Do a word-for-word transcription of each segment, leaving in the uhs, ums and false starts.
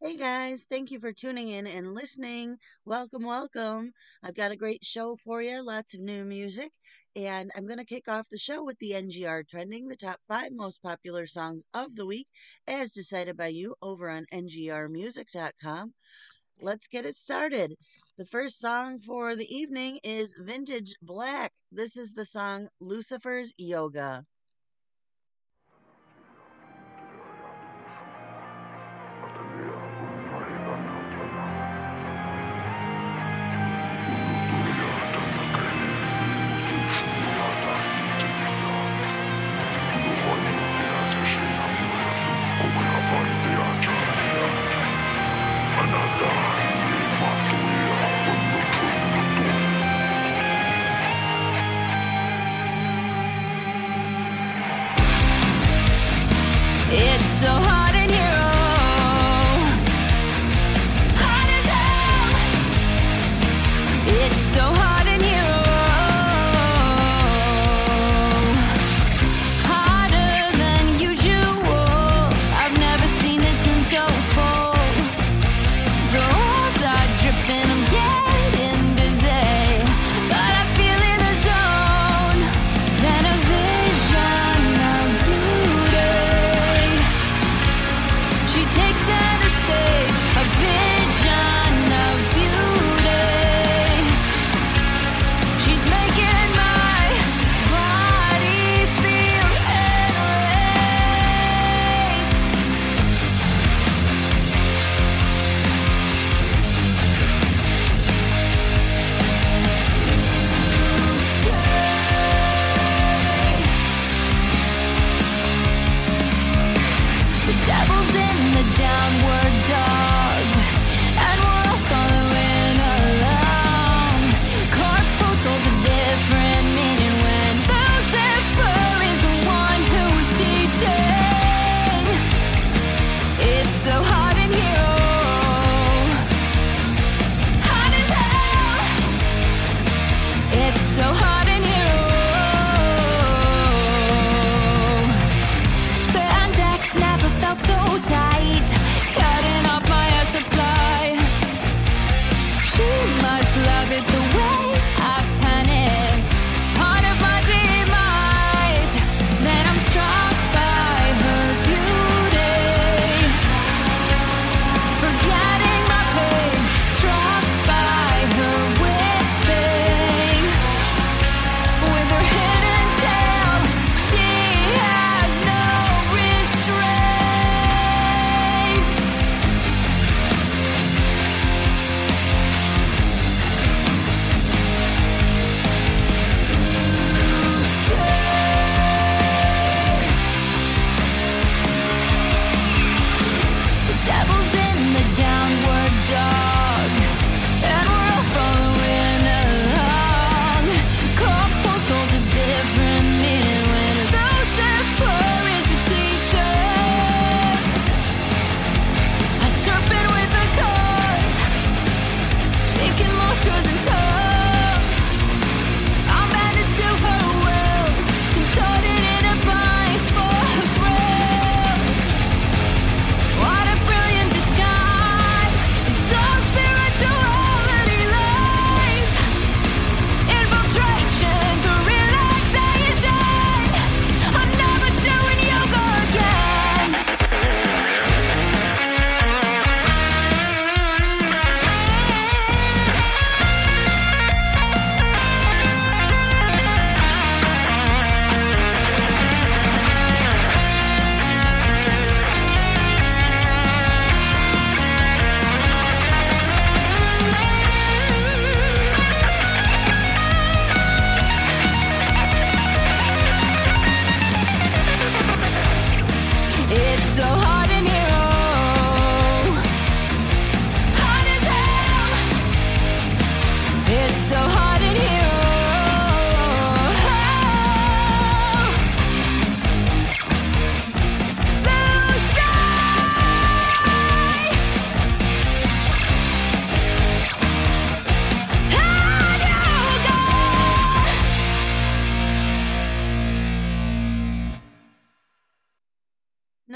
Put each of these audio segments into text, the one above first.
Hey guys, thank you for tuning in and listening. Welcome, welcome. I've got a great show for you, lots of new music, and I'm going to kick off the show with the N G R Trending, the top five most popular songs of the week, as decided by you over on N G R music dot com. Let's get it started. The first song for the evening is Vintage Black. This is the song Lucifer's Yoga. It's so hot in here, oh, hot as hell. It's so hot in here, oh, hotter than usual. I've never seen this room so full. The walls are dripping, I'm getting dizzy, but I feel in the zone. Then a vision of beauty. She takes center stage, a vision of beauty. She's making my body feel enraged. The devil's in the downward dog, and we're all following along. Clark's both told a different meaning when Lucifer is the one who's teaching. It's so hot in here, oh, hot as hell. It's so hot in here, oh. Spandex never felt so tight, cutting off my air supply. She must love it the way I panic, part of my demise. Then I'm struck by her beauty.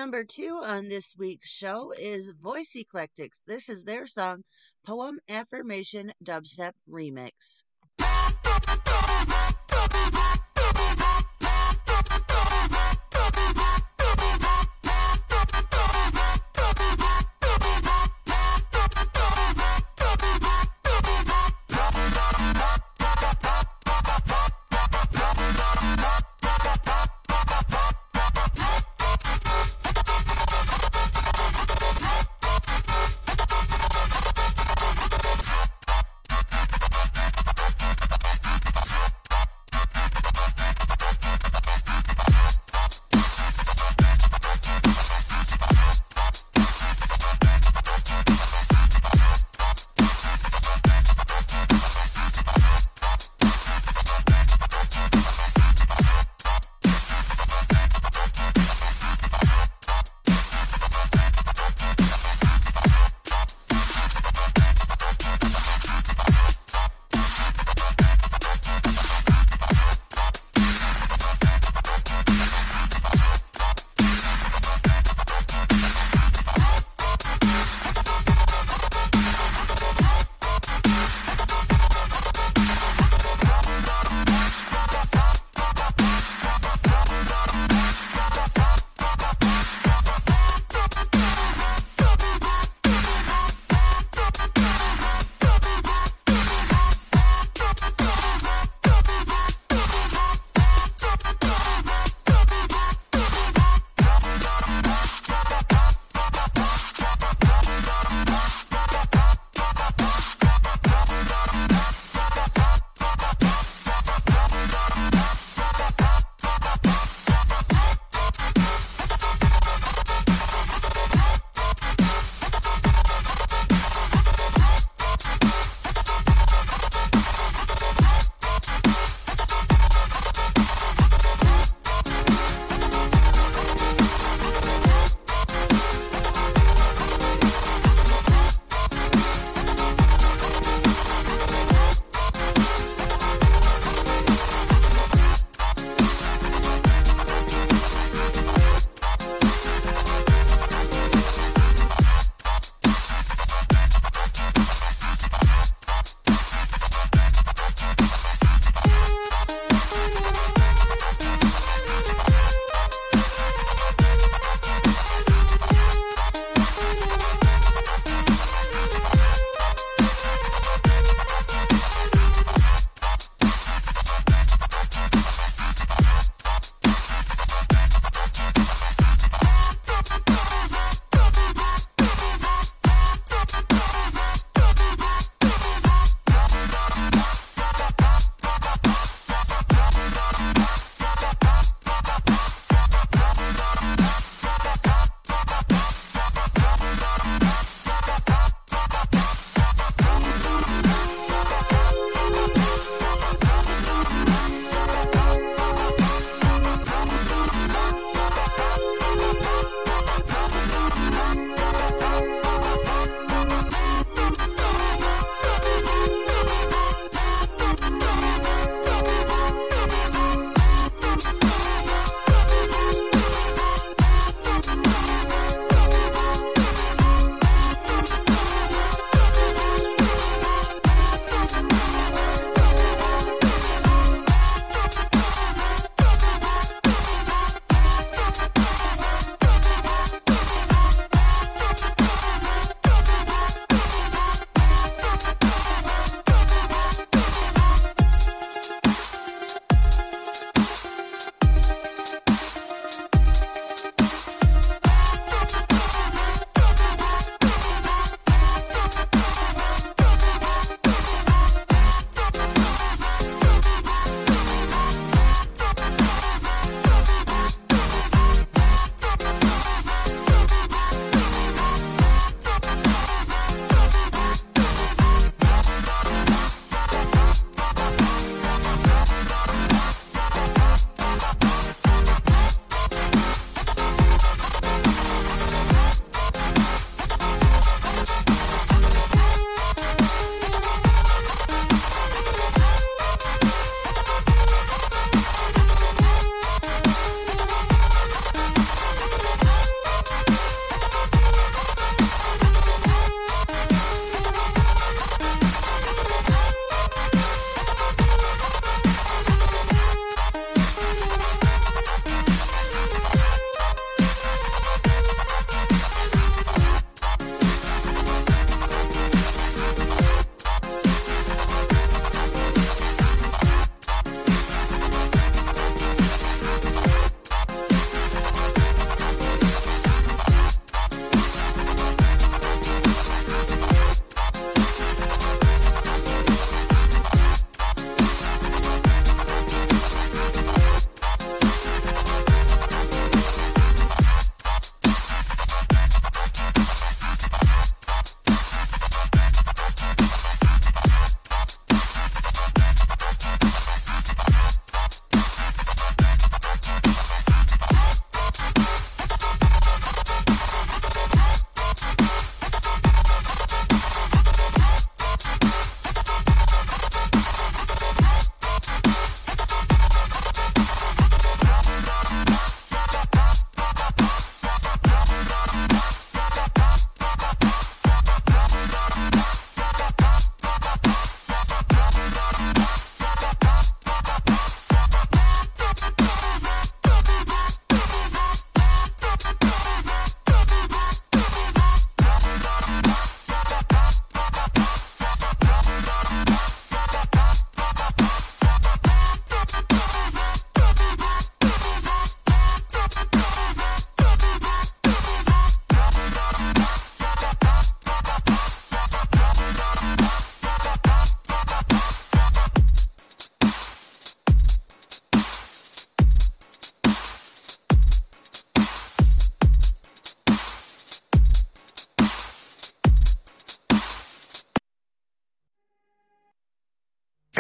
number two on this week's show is Voice Eclectics. This is their song, Poem Affirmation Dubstep Remix.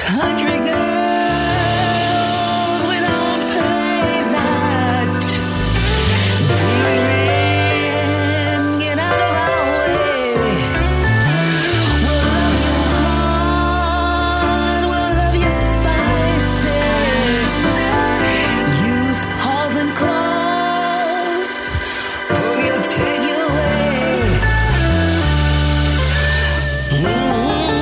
Country girls, we don't play that. Dear, get out of our way. We'll love you hard, we'll love you spicy. Use paws and claws, we'll take you away. Mm-hmm.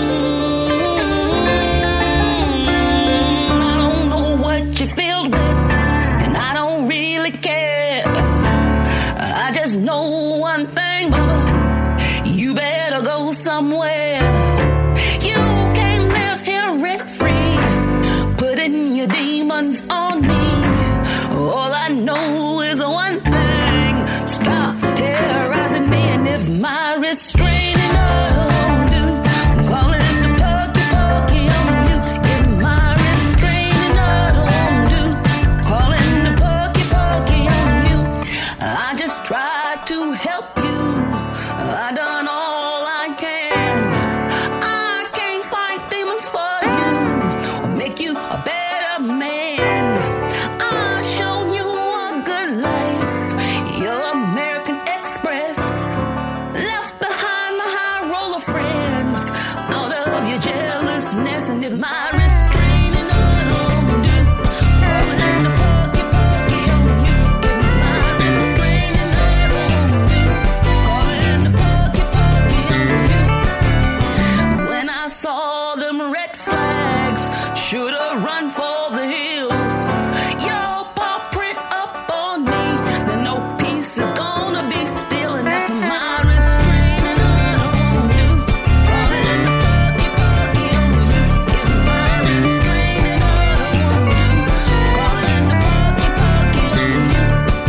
You filled with, and I don't really care. I just know one thing, mama, you better go somewhere. You can't live here rent free, putting your demons on me. All I know is one thing: stop terrorizing me, and if my restraining order won't do, I'm calling the pokey pokey on you. If my restraining order won't do, calling the pokey pokey on you. I just tried to help you, I done all I can. I can't fight demons for you or make you a better man. I've shown you a good life, your American Express. Left behind my high roller friends, out of your jealous nest. And if my restraining order won't do, calling the pokey pokey on you. If my restraining order won't do, calling the pokey pokey on you. When I saw them red flags, should've run for the hills. Your paw print up on me, then no peace is gonna be still. And if my restraining order won't do, calling the pokey pokey on you. If my restraining order won't do, calling the pokey pokey on you.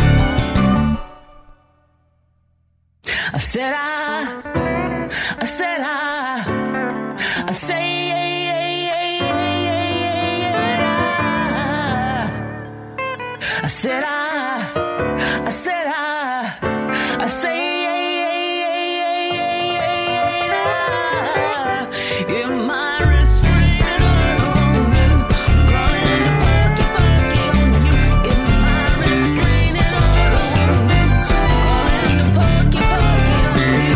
I said I, I said I, I say, I said I, I said I, I say, if my restraining order won't do, calling the pokey pokey on you. If my restraining order won't do, calling the pokey pokey on you.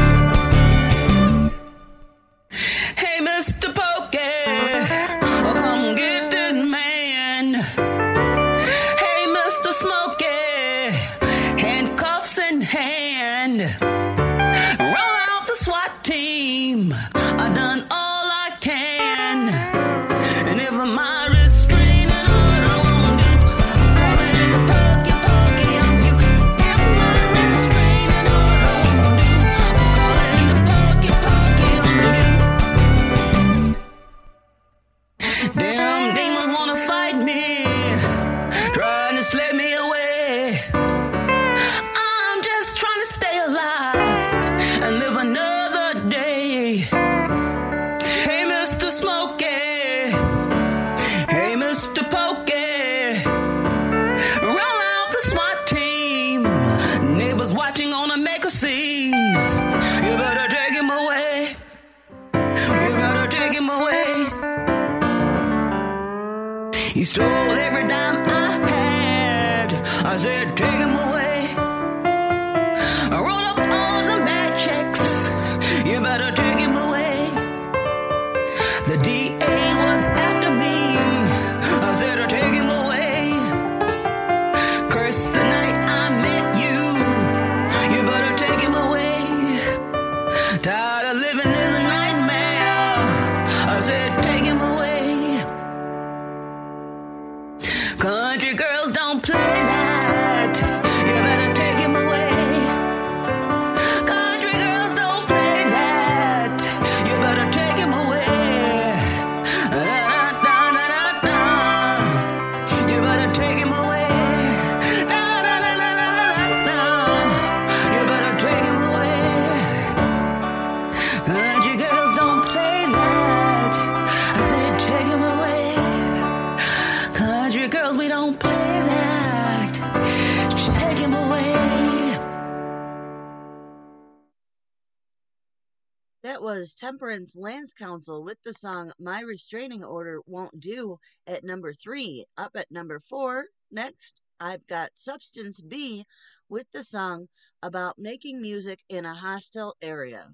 Hey, Mister Pokey, oh, come get this man. Hey, Mister Smokey, handcuffs in hand. Roll out the SWAT team, I done all I can. And if my restraining order won't do, I'm calling the pokey pokey on you. If my restraining order won't do, I'm calling the pokey pokey on you. Damn demons wanna fight me, trying to slip me away. I'm just trying to stay alive and live another day. Hey, Mister Smokey, hey, Mister Pokey, roll out the SWAT team. Neighbors watching gonna make a scene. You better take him away. You better take him away. He stole every dime I had. I said, take him away. I rolled up all the bad checks. You better take him away. The D A was after me. I said, take him away. Curse the night I met you. You better take him away. Tired of living this nightmare. I said, take him away. Country girls don't play that. You better take him away. Country girls don't play that. You better take him away. Da-da-da-da-da-da. You better take him away. Da-da-da-da-da-da. You better take him away. That was Temperance Lance Council with the song My Restraining Order Won't Do at number three. Up at number four, next, I've got Substance B with the song About Making Music in a Hostile Area.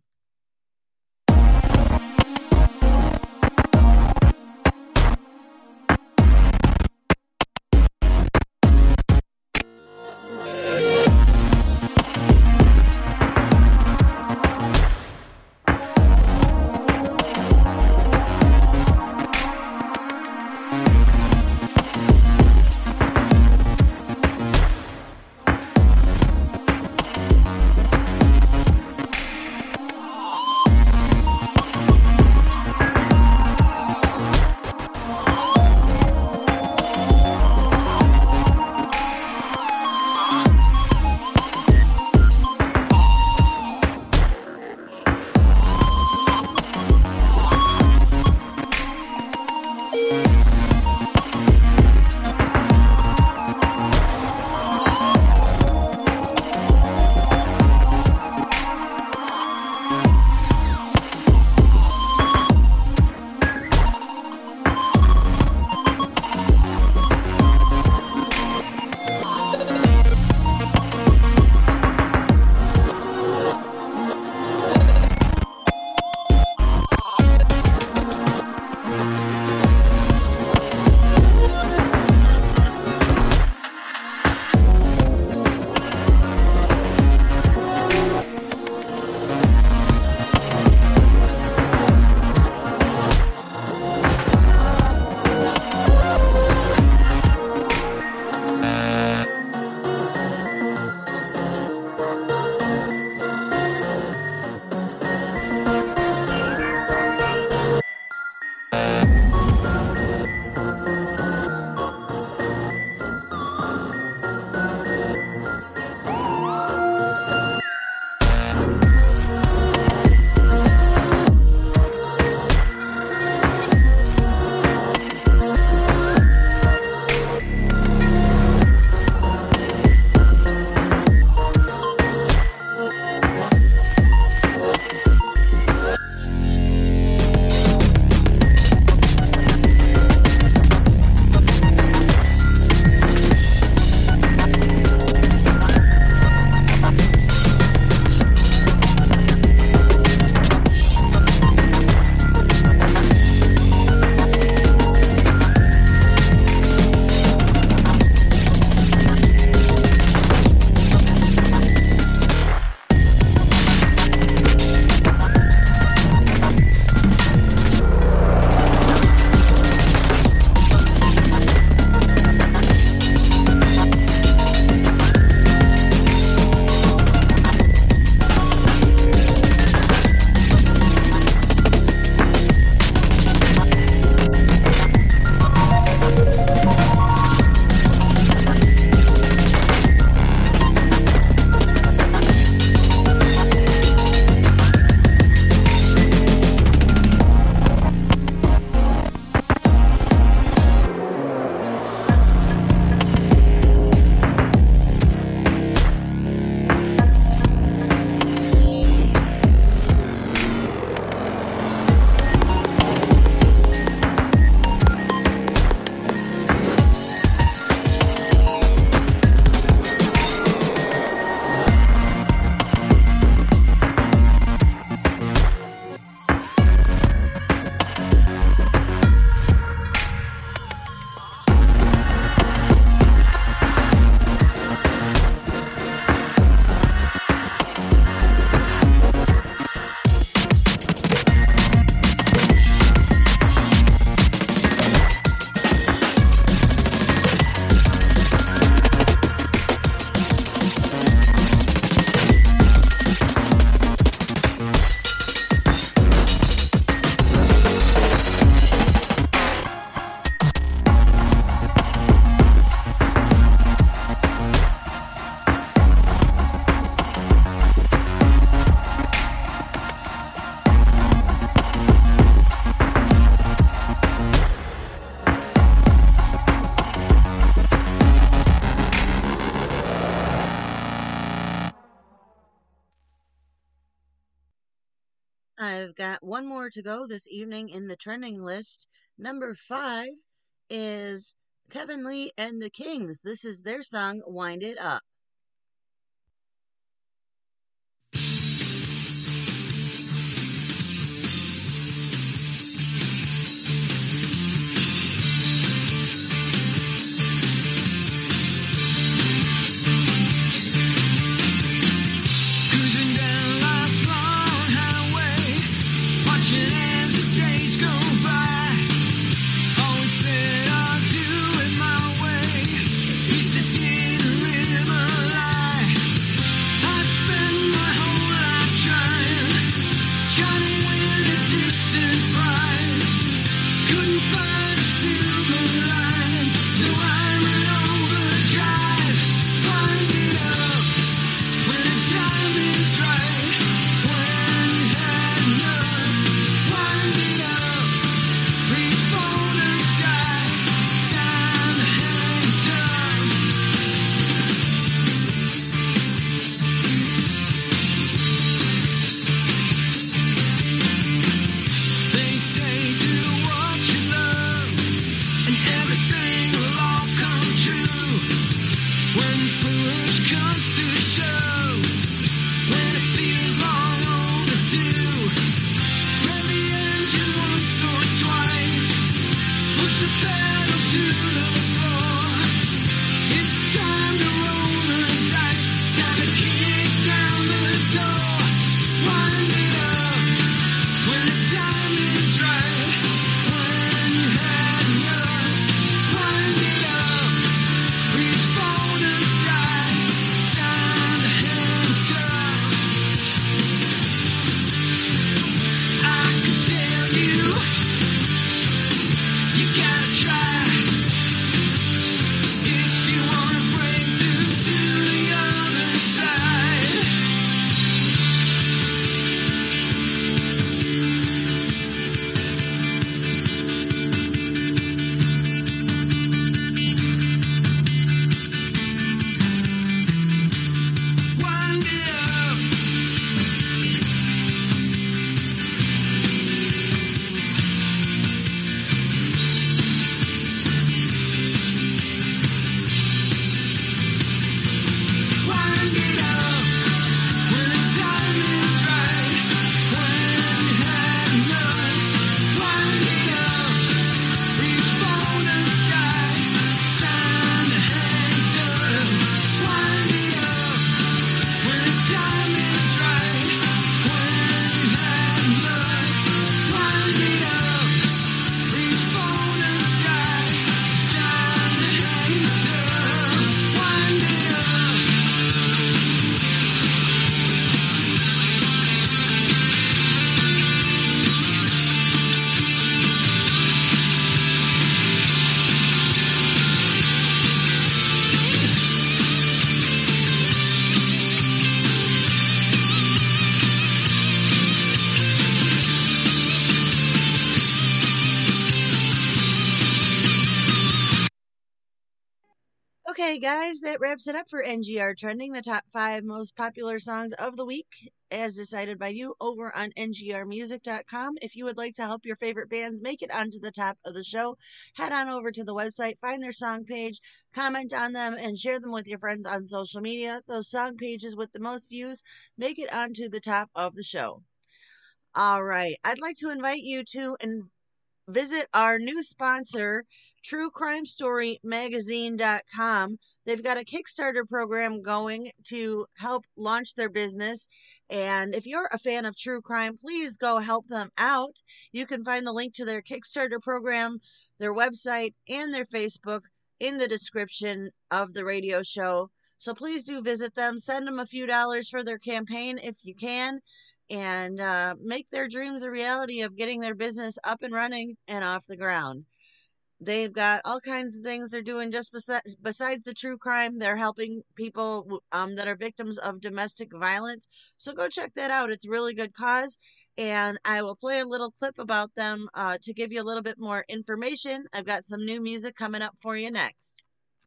I've got one more to go this evening in the trending list. Number five is Kevin Lee and the Kings. This is their song, Wind It Up. Okay, guys, that wraps it up for N G R Trending, the top five most popular songs of the week, as decided by you over on N G R music dot com. If you would like to help your favorite bands make it onto the top of the show, head on over to the website, find their song page, comment on them, and share them with your friends on social media. Those song pages with the most views make it onto the top of the show. All right, I'd like to invite you to and visit our new sponsor, True Crime Story Magazine dot com. They've got a Kickstarter program going to help launch their business. And if you're a fan of true crime, please go help them out. You can find the link to their Kickstarter program, their website, and their Facebook in the description of the radio show. So please do visit them. Send them a few dollars for their campaign if you can. And uh, make their dreams a reality of getting their business up and running and off the ground. They've got all kinds of things they're doing just besides, besides the true crime. They're helping people um, that are victims of domestic violence. So go check that out. It's a really good cause. And I will play a little clip about them uh, to give you a little bit more information. I've got some new music coming up for you next.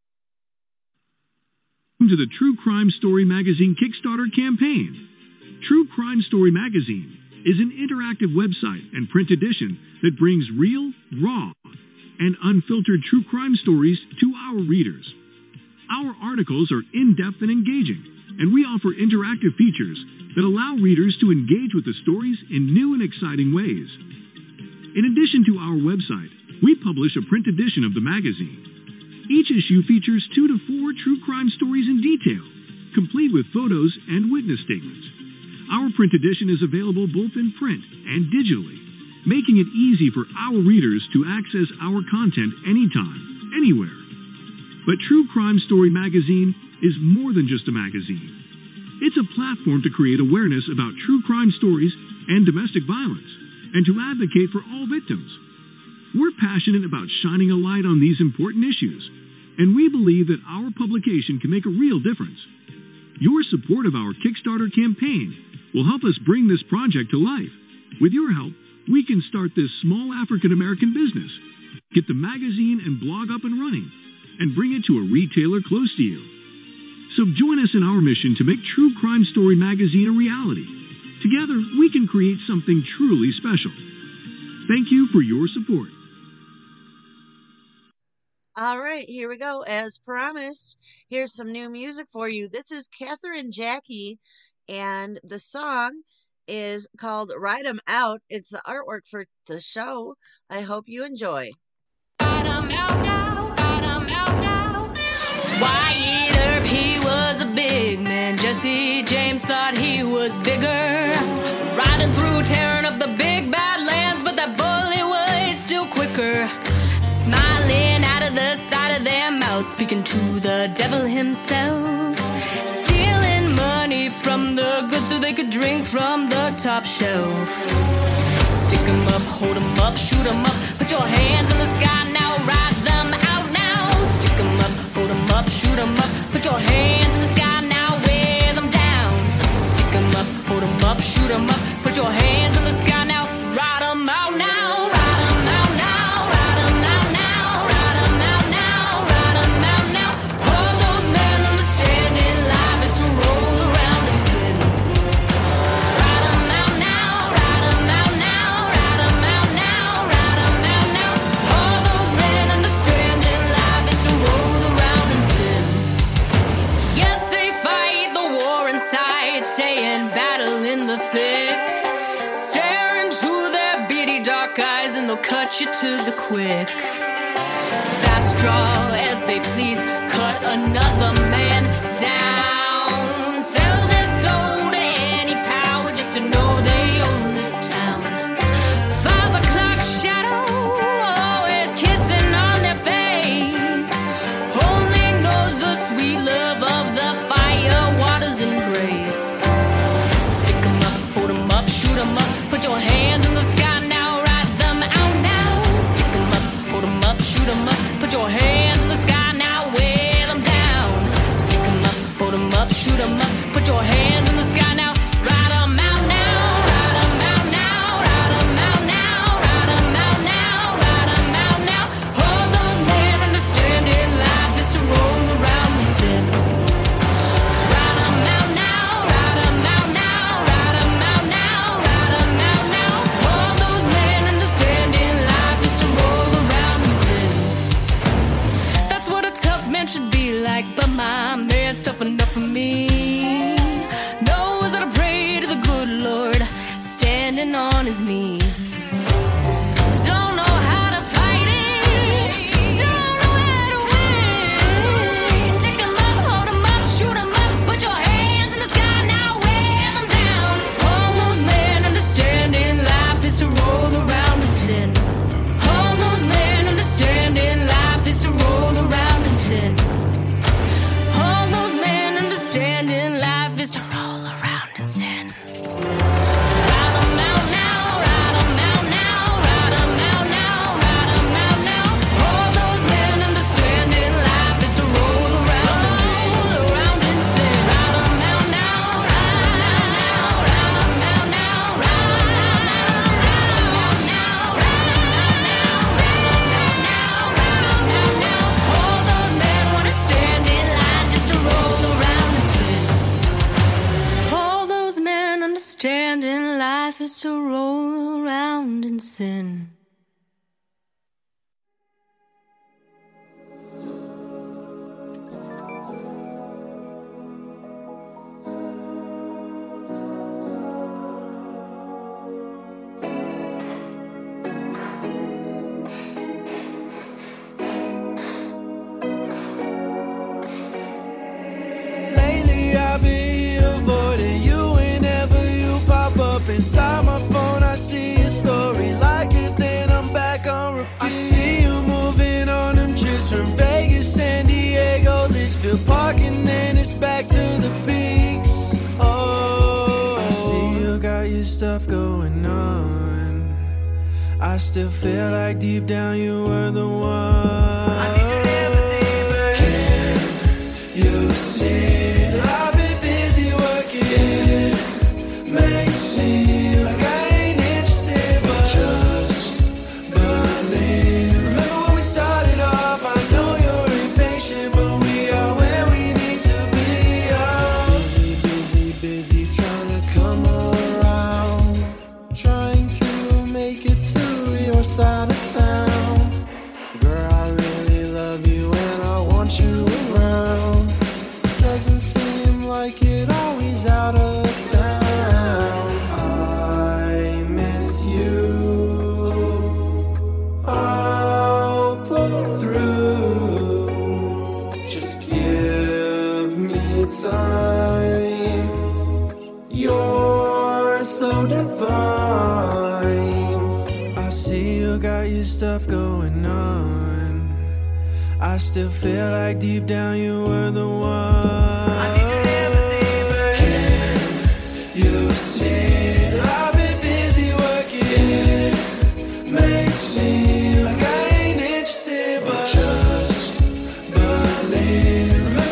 Welcome to the True Crime Story Magazine Kickstarter campaign. True Crime Story Magazine is an interactive website and print edition that brings real, raw, and unfiltered true crime stories to our readers. Our articles are in-depth and engaging, and we offer interactive features that allow readers to engage with the stories in new and exciting ways. In addition to our website, we publish a print edition of the magazine. Each issue features two to four true crime stories in detail, complete with photos and witness statements. Our print edition is available both in print and digitally, making it easy for our readers to access our content anytime, anywhere. But True Crime Story Magazine is more than just a magazine. It's a platform to create awareness about true crime stories and domestic violence, and to advocate for all victims. We're passionate about shining a light on these important issues, and we believe that our publication can make a real difference. Your support of our Kickstarter campaign will help us bring this project to life. With your help, we can start this small African-American business, get the magazine and blog up and running, and bring it to a retailer close to you. So join us in our mission to make True Crime Story Magazine a reality. Together, we can create something truly special. Thank you for your support. All right, here we go. As promised, here's some new music for you. This is Catherine Jackie, and the song is called Ride 'em Out. It's the artwork for the show. I hope you enjoy. Ride 'em out now, ride 'em out now. Wyatt Earp, he was a big man. Jesse James thought he was bigger. Riding through, tearing up the big bad lands, but that bully was still quicker. Smiling out of the side of their mouth, speaking to the devil himself. Stealing money from the good so they could drink from the top shelf. Stick 'em up, hold 'em up, shoot 'em up. Put your hands in the sky now, ride them out now. Stick 'em up, hold 'em up, shoot 'em up. Put your hands in the sky now, wear them down. Stick 'em up, hold 'em up, shoot 'em up. Put your hands in the sky now, ride 'em out now. Ride 'em out now, ride 'em out now. Ride 'em out now, ride 'em out now. All those men understanding life is to roll around in sin. Ride 'em out now, ride 'em out now. Ride 'em out now, ride 'em out now. All those men understanding life is to roll around in sin. Yes, they fight the war inside, stay in battle in the thick. Stare into their beady dark eyes and they'll cut you to the quick. Fast draw as they please, cut another man down. Sell their soul to any power just to know they own this town. Five o'clock shadow, always kissing on their face. Only knows the sweet love of the fire water's embrace. Stick 'em up, hold 'em up, shoot 'em up. Put your hands in the sky now, ride them out now. Stick 'em up, hold 'em up, shoot 'em up. Put your hands in the sky now, wear them down. Stick 'em up, hold 'em up, shoot 'em up. Put your hands in the sky now, ride 'em out now. Ride 'em out now, ride 'em out now. Ride 'em out now, ride 'em out now. All those men understanding life is to roll around in sin. Ride 'em out now, ride 'em out now. Ride 'em out now, ride 'em out now. All those men understanding life is to roll around in sin. That's what a tough man should be like, but my man's tough enough for me. Knows how to pray to the good Lord, standing on his knees. Don't know how to fight it, don't know how to win. Take 'em up, hold 'em up, shoot 'em up. Put your hands in the sky now, wear them down. All those men understanding life is to roll around in sin. All those men understanding life is to roll around in sin. All those men understanding life is to roll around in sin. Ride 'em out now, ride 'em out now. has to roll around in sin. Inside my phone, I see a story like it, then I'm back on repeat. I see you moving on them trips from Vegas, San Diego, Litchfield Park, and then it's back to the peaks. Oh, I see you got your stuff going on. I still feel like deep down you were the one. I need your empathy, can you see that I've been busy working? Makes me like I ain't interested, but just believe. Remember when we started off? I know you're impatient, but we are where we need to be. Oh. Busy, busy, busy, trying to come around, trying to make it to your side of town. Girl, I really love you and I want you around. Doesn't seem like it always out of town. Time. You're so divine. I see you got your stuff going on. I still feel like deep down you were the one. I need your empathy, but can you see that I've been busy working? Makes me like I ain't interested, but just believe.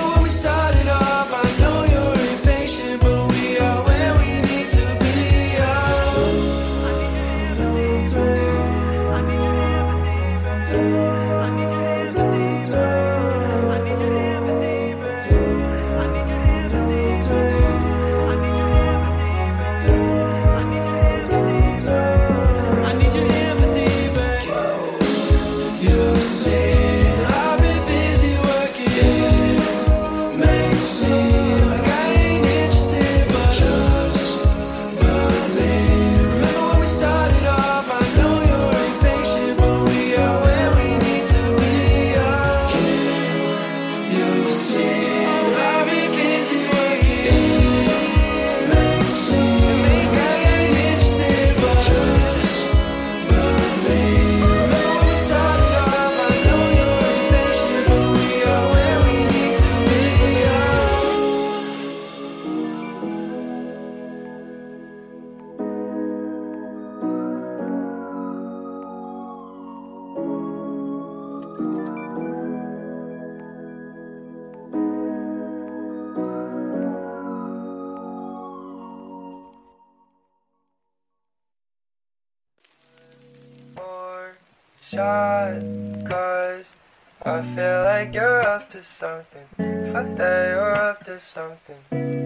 Shot, cause I feel like you're up to something. Fuck that, you're up to something.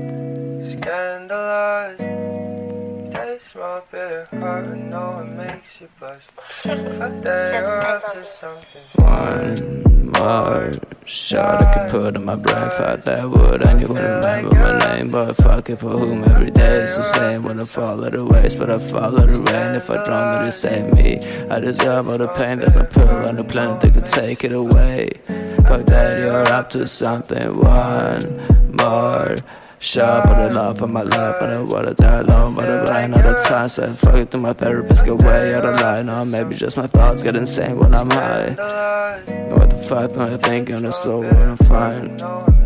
Scandalous. Taste my bitter heart, I know it makes you blush. Fuck that, you're up to something. One more shot I could put in my brain. Fuck that would, and you wouldn't remember my name. But fuck it for whom every day is the same. When I fall at the waste, but I follow the rain. If I drown, then it save me. I deserve all the pain, there's no pill on the planet that could take it away. Fuck that, you're up to something. One more shot for the love of my life. I don't wanna die alone, but I ran out of time. So fuck it to my therapist, get way out of line. Or maybe just my thoughts get insane when I'm high. What the fuck am I thinking? It's so when I'm fine.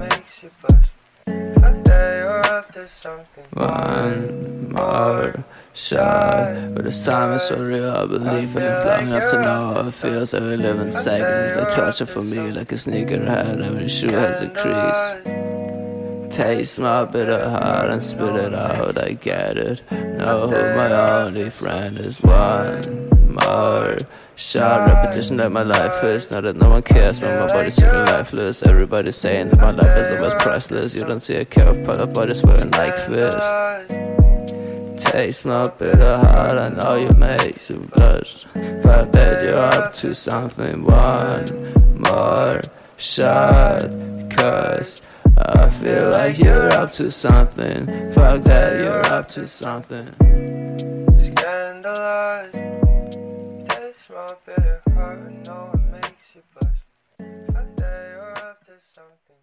One more shot, but this time it's so real. I believe I lived long enough to know how it feels. Every living second is like torture for me, like a sneakerhead. Every shoe has a crease. Taste my bitter heart and spit it out, I get it. Know who my only friend is. One more shot, repetition that my life is. Now that no one cares when my body's feeling lifeless. Everybody's saying that my life is always priceless. You don't see a care of part of bodies feeling like fish. taste my bitter heart. I know you make you blush, but that you're up to something. One more shot, cause I feel like you're up to something. Fuck that, you're up to something. Scandalized, taste my bitter heart. I know it makes you blush. Fuck that, you're up to something.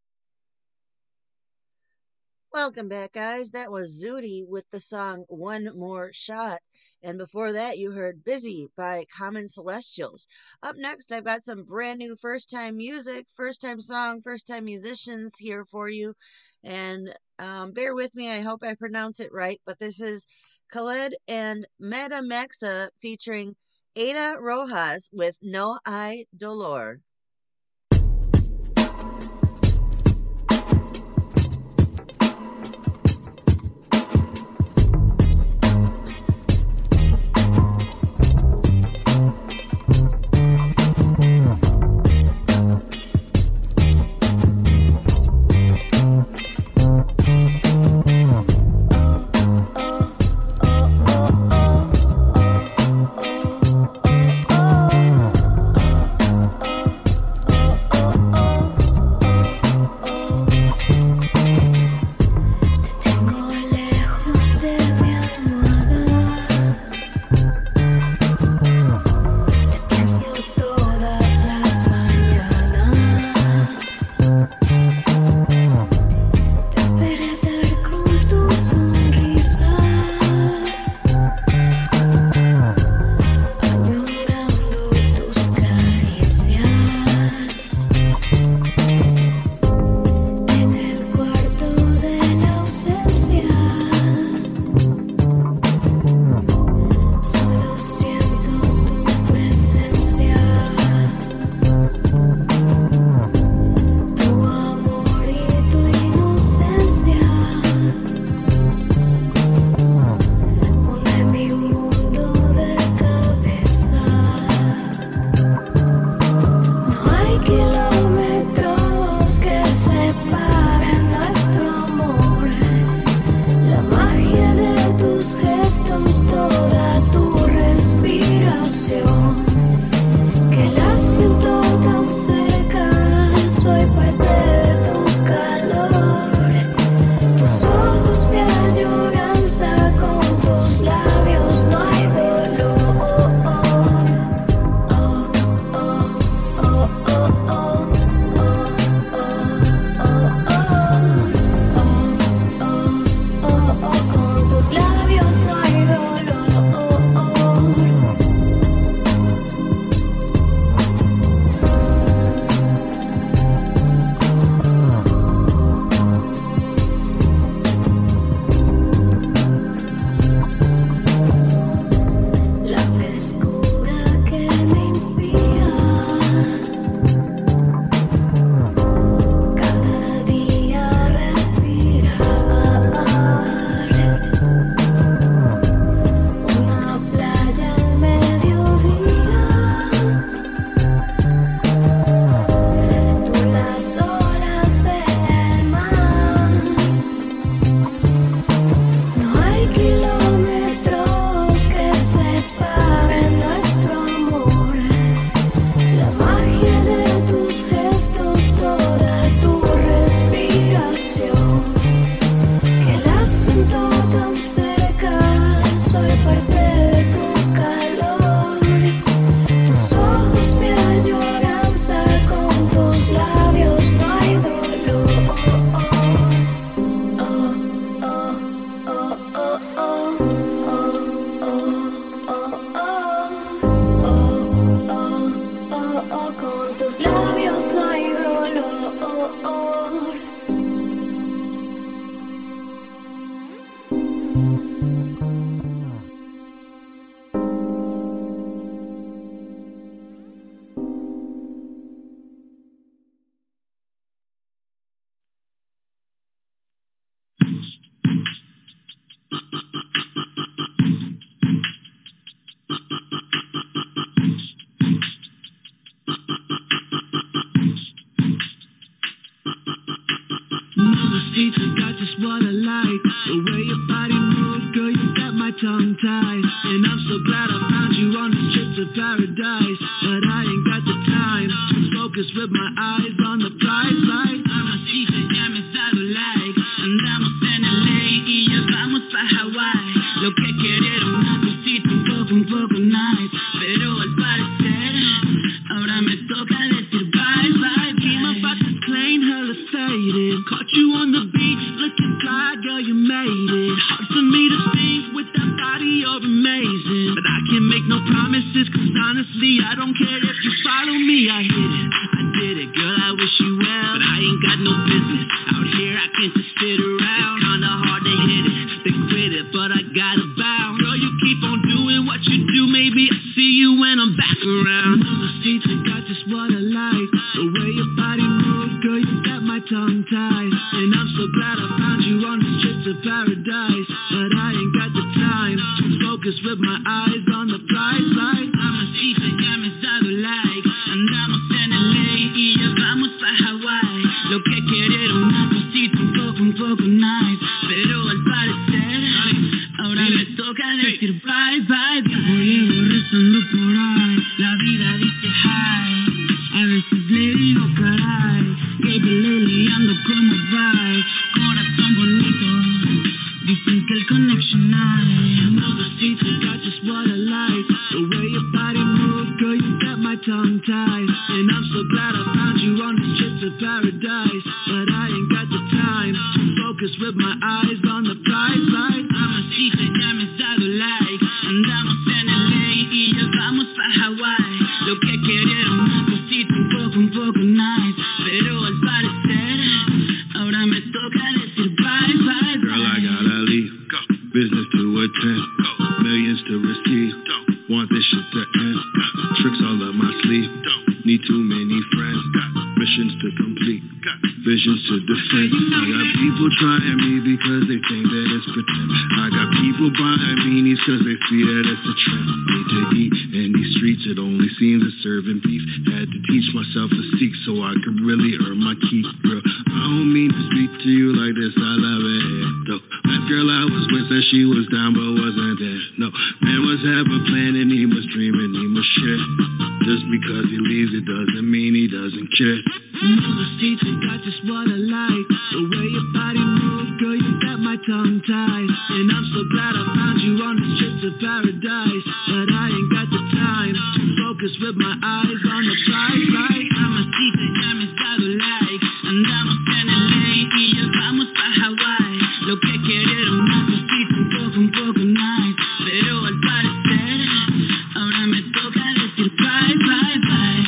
Welcome back, guys. That was Zooty with the song One More Shot. And before that, you heard Busy by Common Celestials. Up next, I've got some brand new first-time music, first-time song, first-time musicians here for you. And um, bear with me, I hope I pronounce it right. But this is Khaled and Meta Maxa featuring Ada Rojas with No Hay Dolor. Got just what I like. The way your body moves, girl, you tongue tied. And I'm so glad I found you on the streets of paradise. But I ain't got the time to focus with my eyes on the prize light. Mamacita, ya me has dado like. Andamos en L A y ya vamos pa' Hawaii. Lo que quería era una cosita un poco, un poco nice. Pero al parecer, ahora me toca decir bye, bye, Keep my boxes clean, hella faded. Caught you on the beach, looking fly, girl, you made it. Hard for me to think with that body, you're amazing. But I can't make no promises, cause honestly, I don't care if you follow me. I hit it, I did it, girl, I wish you well. But I ain't got no business out here, I can't just sit around. It's kinda hard to hit it, then quit it, but I gotta bounce. Girl, you keep on doing what you do, maybe I'll see you when I'm back around. Mamacita, got just what I like. The way your body moves, girl, you got my tongue tied. And I'm so glad I found you on the streets of paradise. But I ain't got the time to focus with my eyes on the prize light. Mamacita, ya me has dado like. Andamos en L A y ya vamos pa' Hawaii. Lo que quería era una cosita un poco, un poco nice. Pero al parecer, ahora me toca decir bye, bye, bye. Llevo rezando por ahí, la vida dice hi. A veces le digo caray, Gabriel ando como bye. Corazón bonito, dicen que el connection hay. Mamacita, got just what I like. The way your body moves, girl, you got my tongue tied. And I'm so glad I found you on the streets of paradise. But I ain't got the time to focus with my eyes on the prize light. Mamacita, ya me has dado like. Andamos en L A y ya vamos pa' Hawaii. Lo que quería era una cosita un poco, un poco nice. Pero al parecer, ahora me toca decir bye, bye, bye. Girl, I gotta leave. Go. Business to attend. Go. Millions to receive. Go. Want this shit to end. Go. Tricks all up my sleeve. Go. Need too many friends. Go. Missions to complete. Go. Visions to defend. I got people trying me because they think that it's pretend. I got people buying beanies cause they see that it's a trend. Need to eat in these streets, it only seems a serving beef. Had to teach myself to seek so I could really earn my keep, girl. I don't mean to speak to you like this, I love it, though. That girl I was with said she was down but wasn't there, no. Man was having a plan and he was dreaming, he was share. Just because he leaves it doesn't mean he doesn't care. Mamacita, got just what I like. The way your body moves, girl, you got my tongue tied. And I'm so glad I found you on the streets of paradise. But I ain't got the time to focus with my eyes on the prize light. Mamacita, ya me has dado like. Andamos en L A y ya vamos pa' Hawaii. Lo que quería era una cosita un poco, un poco nice. Pero al parecer, ahora me toca decir bye, bye, bye.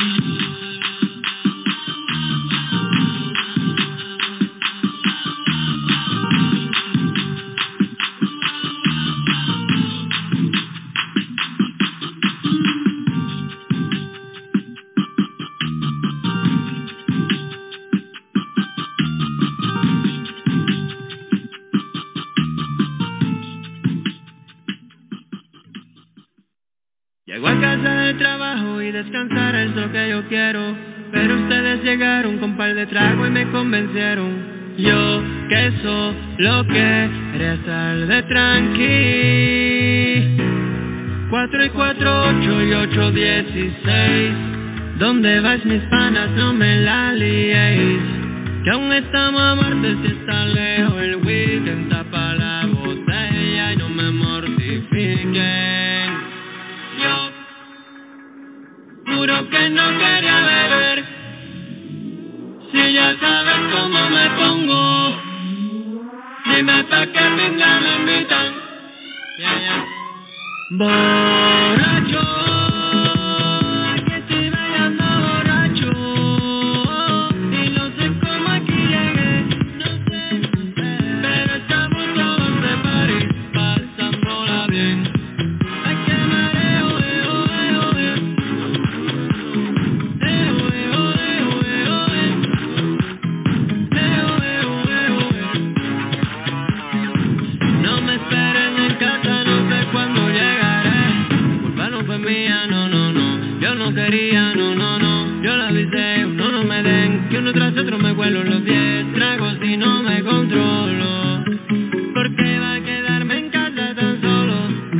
Llego a casa del trabajo y descansar es lo que yo quiero. Pero ustedes llegaron con par de trago y me convencieron. Yo que soy lo que quería estar de tranqui. Cuatro y cuatro, ocho y ocho, dieciséis. ¿Dónde vais mis panas? No me la liéis. Que aún estamos a martes y está lejos el weekend. Tapa la botella y no me mortifiquen. Yo juro que no quería beber. Si ya sabes cómo me pongo, dime pa' qué pinga me invitan. Yeah, yeah. Borracho, aquí estoy bailando borracho. Y no sé cómo aquí llegué, no sé, no sé. Pero estamos todos de party, pasándola bien. Ay, qué mareo, eh, oh, eh, oh, eh. Eh, oh, eh, oh, eh, oh, eh, oh, eh. Eh, oh, eh, oh, eh, oh, eh. No me esperen en casa, no sé cuándo llegaré. Culpa no fue mía, no, no, no. Yo no quería, no, no, no. Yo la avisé, uno no me den. Que uno tras otro me vuelo los diez tragos y no me controlo. ¿Por qué va a quedarme en casa tan solo?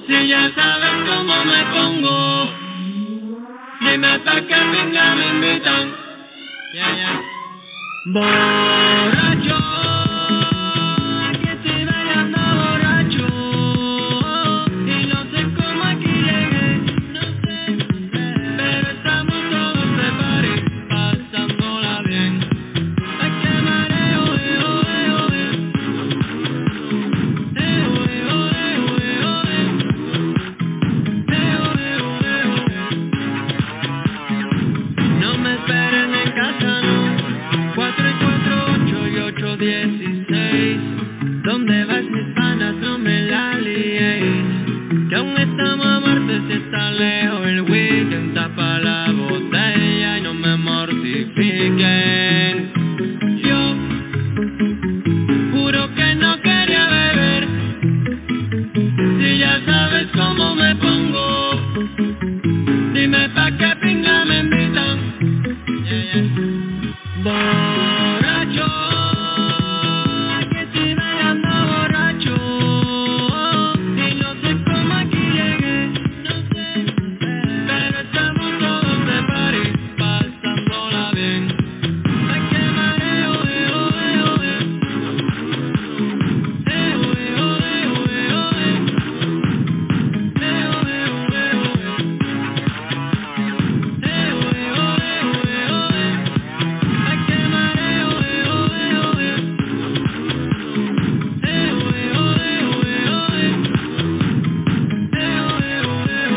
Si ya sabes cómo me pongo, dime pa' qué pinga me invitan. Yeah, yeah. Borracho, aquí estoy bailando borracho, y no sé cómo aquí llegué, no sé, no sé, pero estamos todos de party, pasándola bien. Es que mareo, eh, oh, eh, oh, eh. Eh, oh, eh, oh, eh, oh, eh, oh, eh. Eh, oh, eh, oh, eh, oh, eh. No me esperen en casa, no. Cuatro y cuatro, ocho y ocho, dieciséis. ¿Dónde vas, mis panas? No me la liéis. Que aún estamos a muerte si está lejos el weekend. Tapa la botella y no me mortifiquen. Yo juro que no quería beber. Si ya sabes cómo me pongo, dime pa' qué pinga me invitan. Yeah, yeah. Borracho, aquí estoy bailando borracho, y no sé cómo aquí llegué, no sé, pero estamos todos de party, pasándola bien. Es que mareo, eh, oh, eh, oh, eh. Eh, oh, eh, oh, eh, oh, eh, oh, eh. Eh, oh, eh, oh, eh, oh, eh. Eh, oh, eh, oh, eh, oh, eh, oh, eh. Es que mareo, eh, oh, eh, oh, eh. Eh, oh, eh, oh, eh, oh, eh, oh, eh. Eh, oh, eh, oh, eh, oh, eh.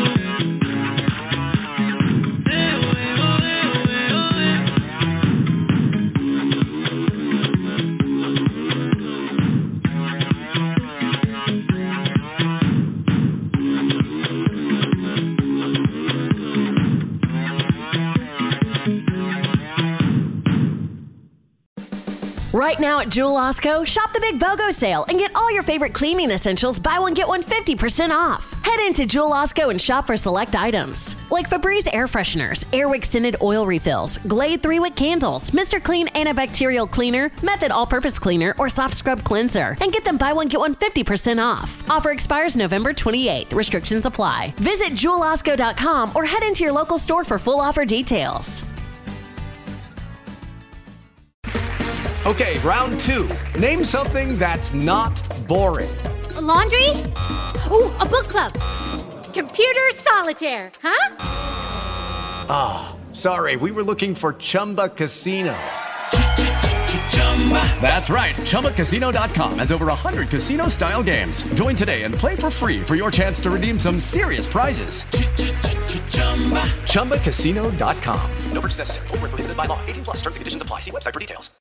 Eh, oh, eh, oh, eh, oh, eh, oh, eh. Right now at Jewel Osco, shop the Big BOGO sale and get all your favorite cleaning essentials buy one, get one fifty percent off. Head into Jewel Osco and shop for select items like Febreze air fresheners, Airwick scented oil refills, Glade three-wick candles, Mister Clean antibacterial cleaner, Method all-purpose cleaner, or soft scrub cleanser, and get them buy one, get one fifty percent off. Offer expires November twenty-eighth. Restrictions apply. Visit jewel osco dot com or head into your local store for full offer details. Okay, round two. Name something that's not boring. A laundry? Ooh, a book club. Computer solitaire, huh? Ah, oh, sorry, we were looking for Chumba Casino. That's right, chumba casino dot com has over one hundred casino-style games. Join today and play for free for your chance to redeem some serious prizes. chumba casino dot com. No purchase necessary. Void where prohibited by law. eighteen plus terms and conditions apply. See website for details.